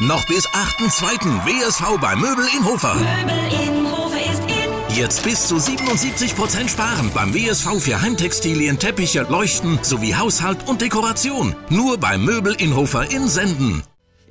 Noch bis 8.2. WSV bei Möbel in Hofer. Möbel in Hofer ist in. Jetzt bis zu 77% sparen beim WSV für Heimtextilien, Teppiche, Leuchten sowie Haushalt und Dekoration. Nur bei Möbel in Hofer in Senden.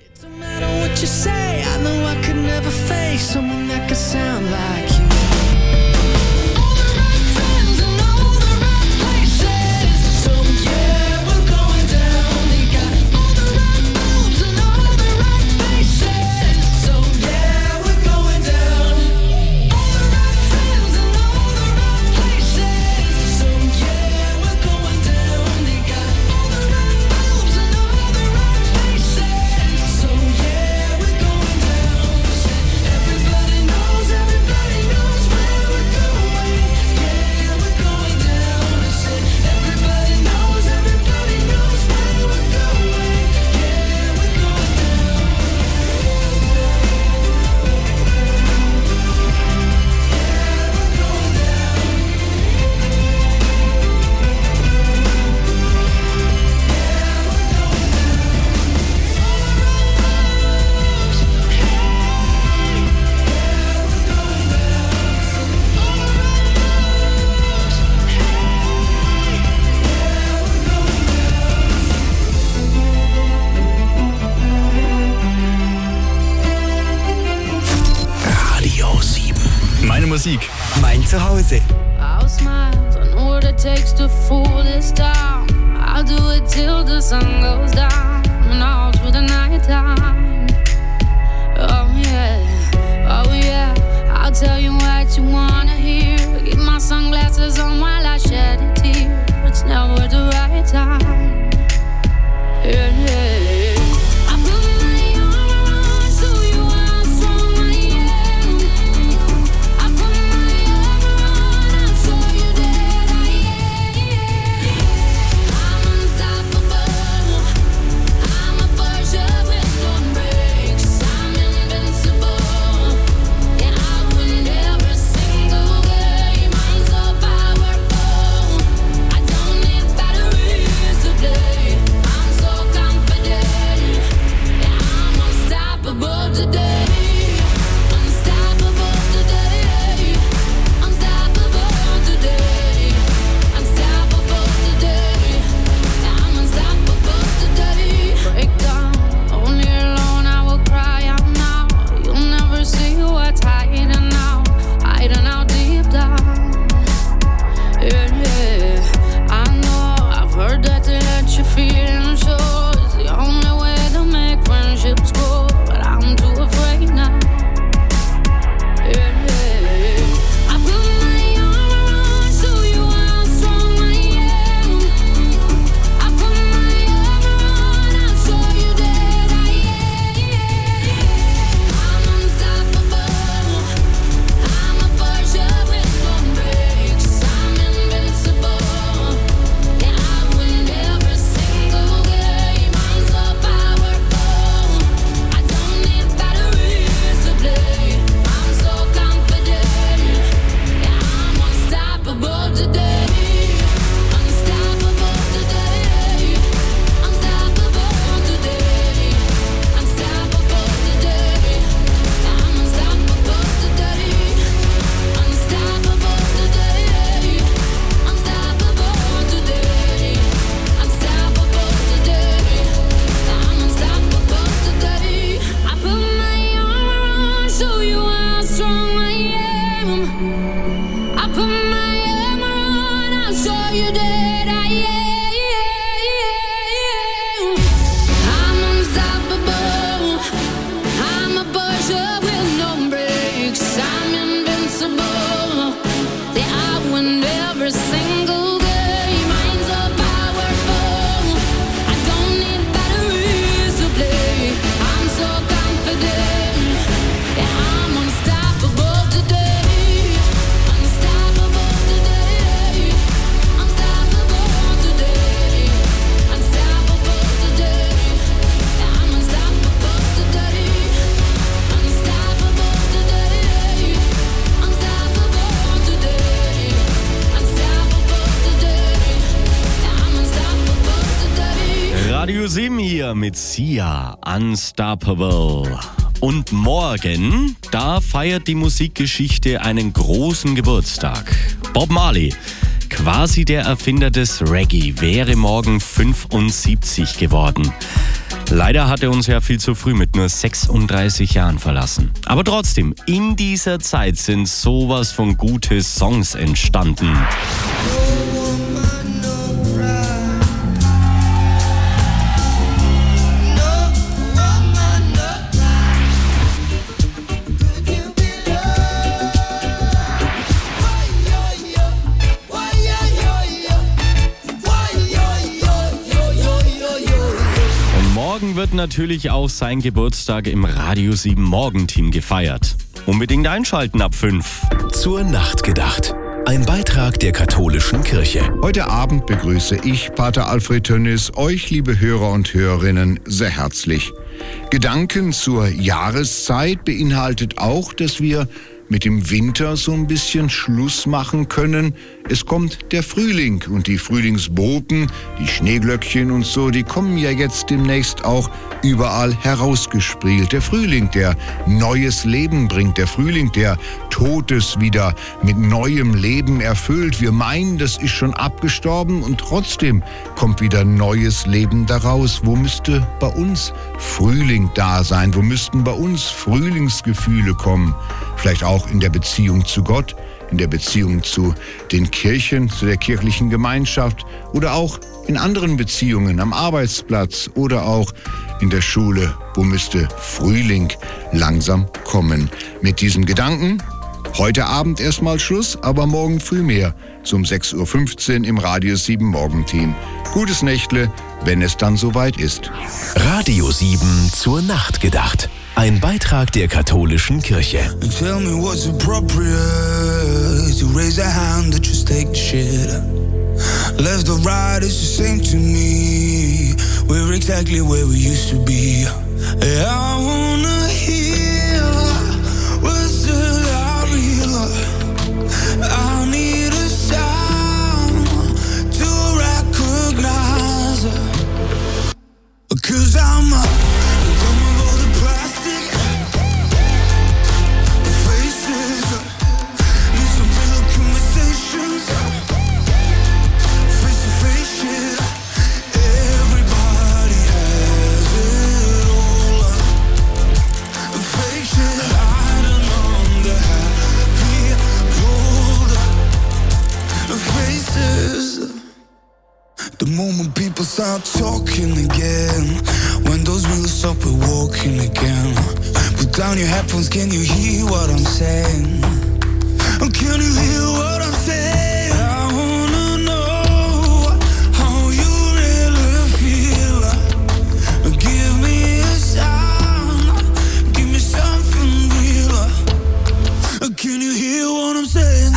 Meine Musik. Mein Zuhause. I'll smile, I know what it takes to fool this town. I'll do it till the sun goes down and all through the night time. Oh yeah, I'll tell you what you wanna hear. Keep my sunglasses on while I shed a tear. It's never the right time. Yeah. hier mit Sia, Unstoppable. Und morgen, da feiert die Musikgeschichte einen großen Geburtstag. Bob Marley, quasi der Erfinder des Reggae, wäre morgen 75 geworden. Leider hat er uns ja viel zu früh mit nur 36 Jahren verlassen. Aber trotzdem, in dieser Zeit sind sowas von gute Songs entstanden. Morgen wird natürlich auch sein Geburtstag im Radio 7 Morgenteam gefeiert. Unbedingt einschalten ab 5. Zur Nacht gedacht. Ein Beitrag der katholischen Kirche. Heute Abend begrüße ich, Pater Alfred Tönnis, euch, liebe Hörer und Hörerinnen, sehr herzlich. Gedanken zur Jahreszeit beinhaltet auch, dass wir mit dem Winter so ein bisschen Schluss machen können. Es kommt der Frühling und die Frühlingsboten, die Schneeglöckchen und so, die kommen ja jetzt demnächst auch überall herausgesprielt. Der Frühling, der neues Leben bringt. Der Frühling, der Totes wieder mit neuem Leben erfüllt. Wir meinen, das ist schon abgestorben und trotzdem kommt wieder neues Leben daraus. Wo müsste bei uns Frühling da sein? Wo müssten bei uns Frühlingsgefühle kommen? Vielleicht auch in der Beziehung zu Gott, in der Beziehung zu den Kirchen, zu der kirchlichen Gemeinschaft oder auch in anderen Beziehungen am Arbeitsplatz oder auch in der Schule. Wo müsste Frühling langsam kommen? Mit diesem Gedanken heute Abend erstmal Schluss, aber morgen früh mehr. So um 6.15 Uhr im Radio 7 Morgenteam. Gutes Nächtle, wenn es dann soweit ist. Radio 7 zur Nacht gedacht. Ein Beitrag der katholischen Kirche. Tell me what's appropriate. To raise a hand or just take the shit. Left or right, it's the same to me. We're exactly where we used to be. I wanna hear what's the real. I need a sound to recognize. 'Cause I'm people start talking again. When those wheels stop, we're walking again. Put down your headphones, can you hear what I'm saying? Can you hear what I'm saying? I wanna know how you really feel. Give me a sound, give me something real. Can you hear what I'm saying?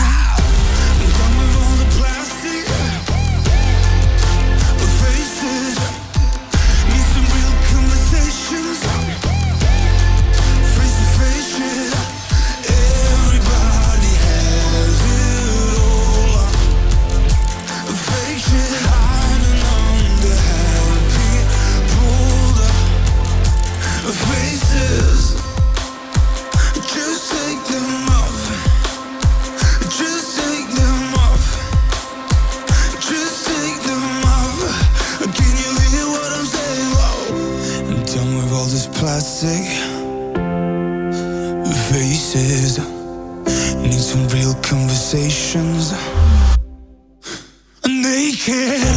Plastic faces, need some real conversations. Naked.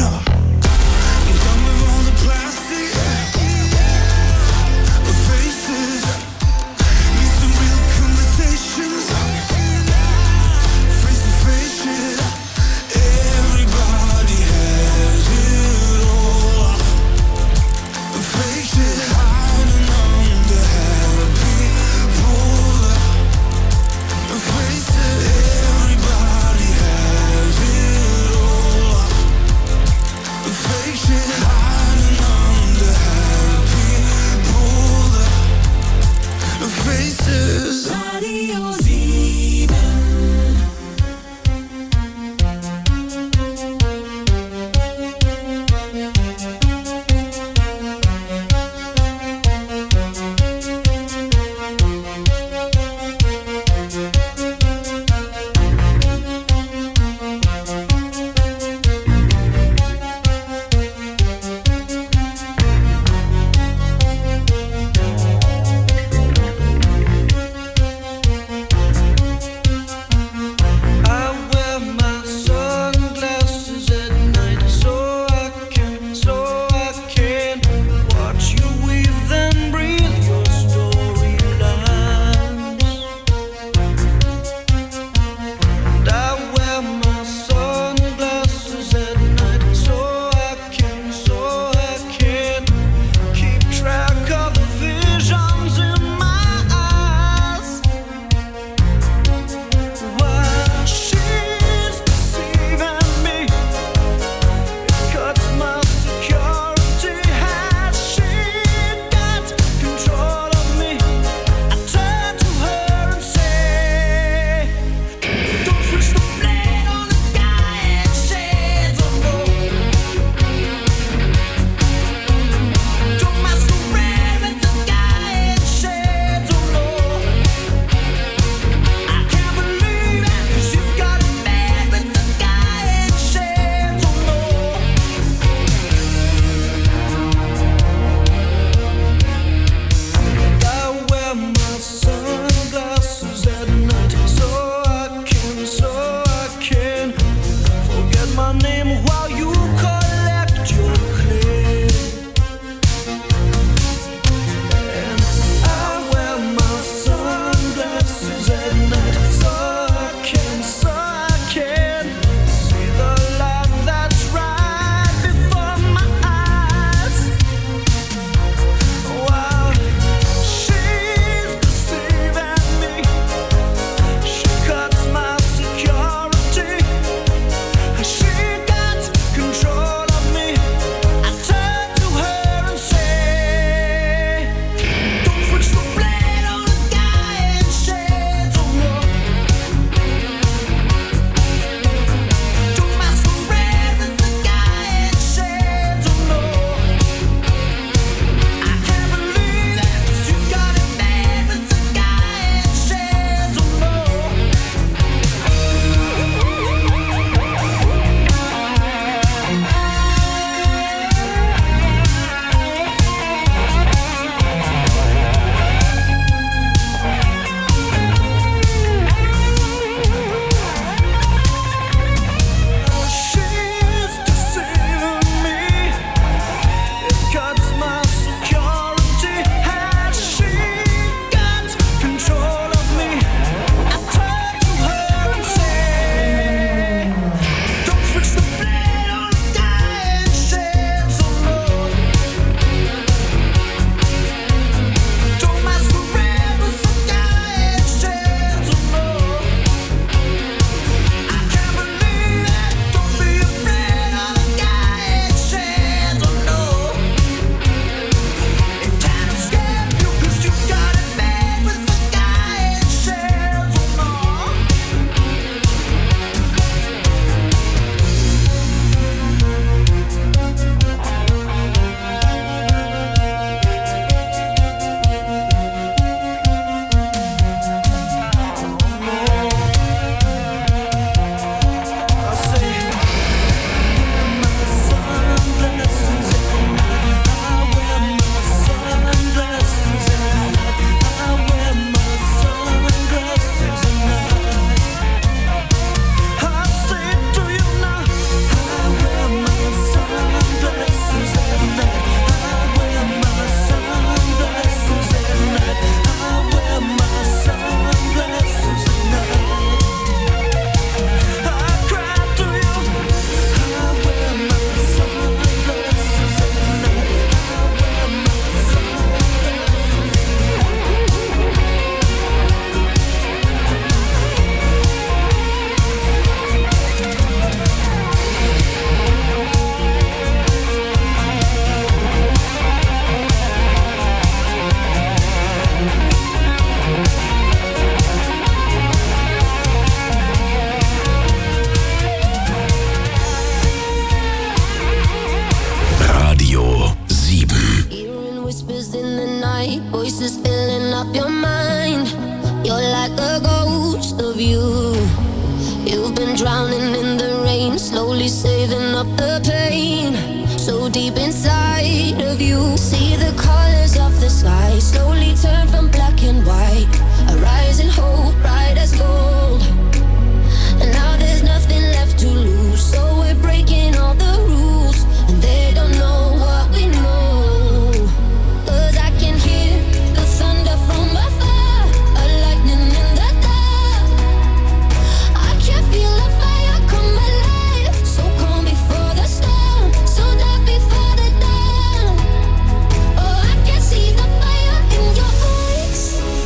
up your mind. You're like a ghost of you. You've been drowning in the rain, slowly saving up the pain. So deep inside of you, see the colors of the sky slowly turn from black and white. A rising hope, bright as gold. And now there's nothing left to lose, so we're breaking all the rules, and they don't know what we know. 'Cause I can hear the thunder from afar, a lightning in the dark. I can feel the fire come alive, so calm before the storm, so dark before the dawn. Oh, I can see the fire in your eyes,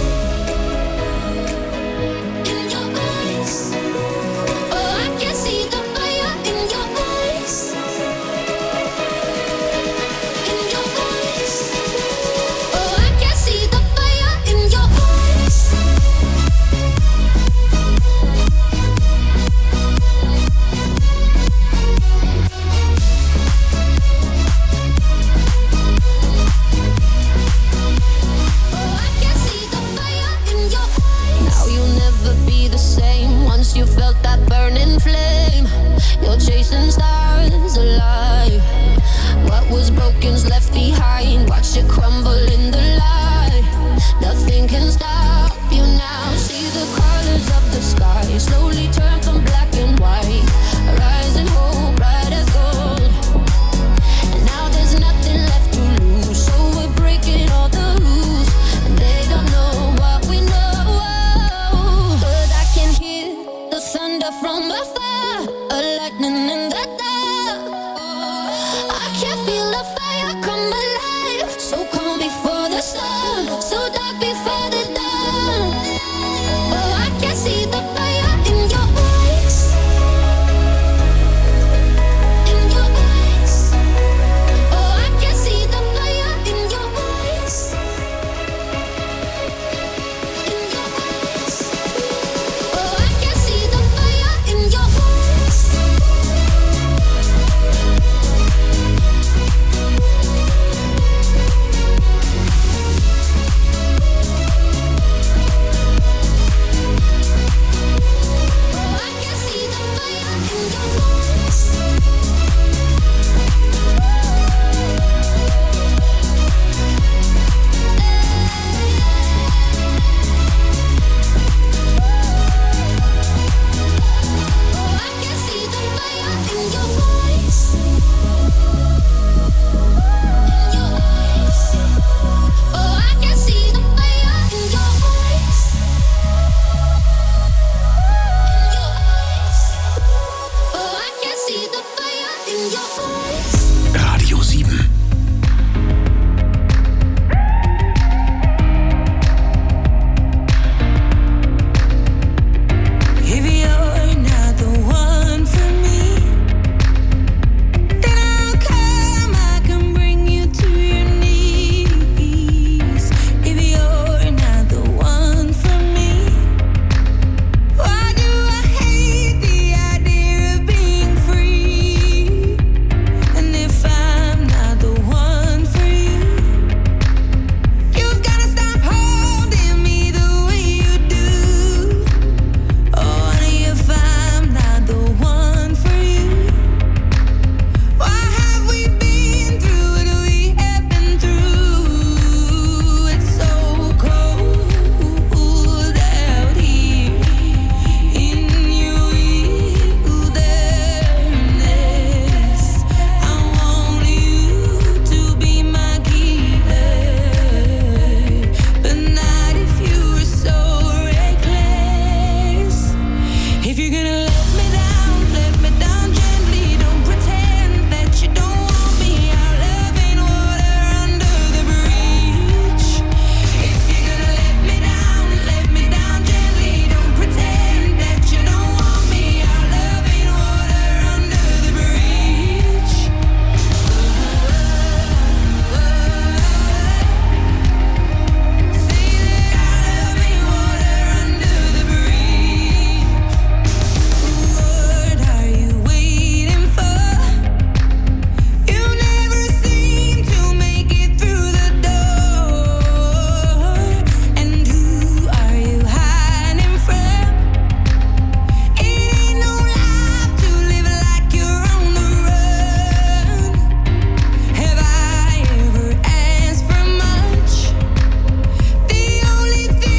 in your eyes. Oh, I can see the fire in your eyes, in your eyes. Oh, I can see the fire in your eyes. Oh, I can see the fire in your eyes. Now you'll never be the same once you felt that burning flame. You're chasing stars alive. What was broken's left behind. Watch it crumble in the